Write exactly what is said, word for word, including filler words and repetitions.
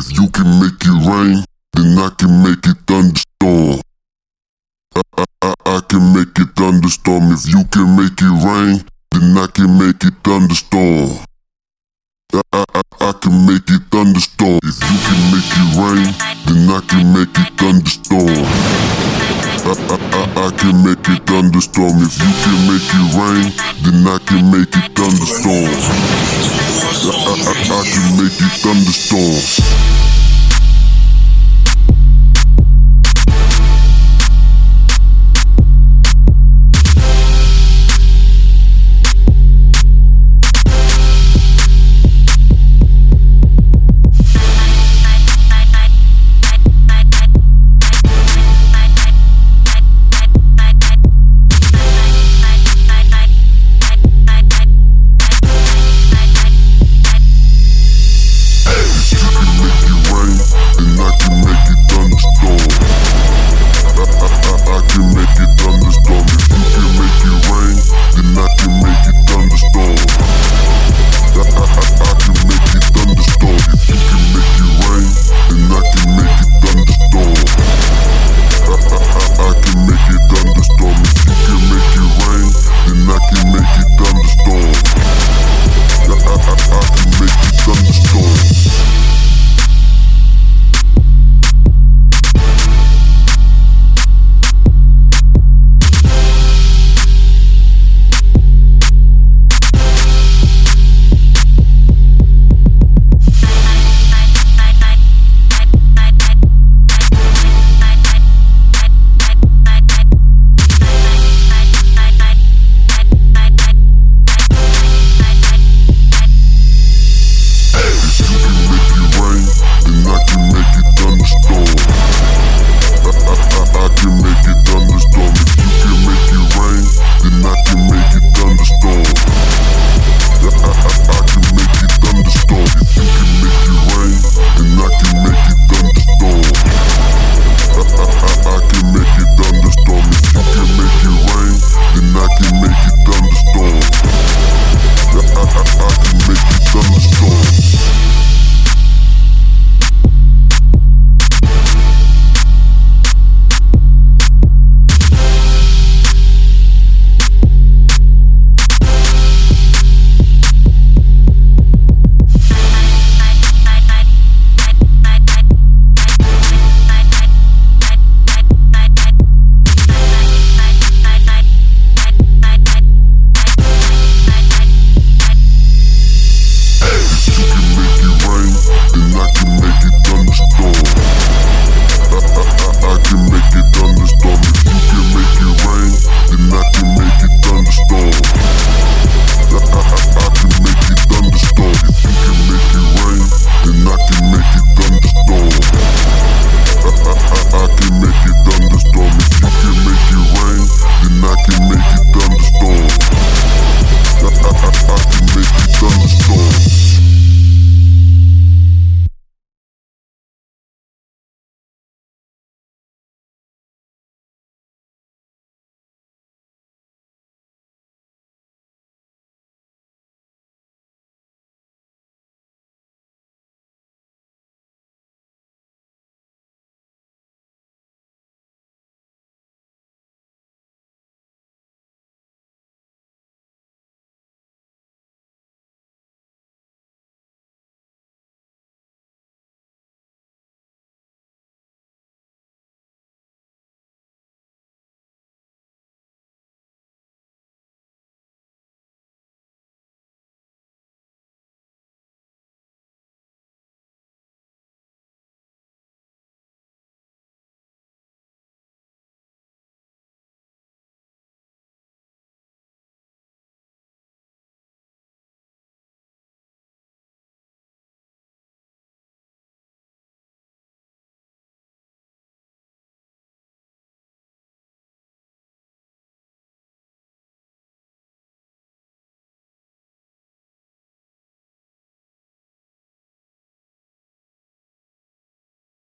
If you can make it rain, then I can make it thunderstorm. I, I, I, I can make it thunderstorm. If you can make it rain, then I can make it thunderstorm. I, I, I, I can make it thunderstorm. If you can make it rain, then I can make it thunderstorm. I, I, I, I can make it thunderstorm. If you can make it rain, then I can make it thunderstorm. I, I, I, I can make it thunderstorm.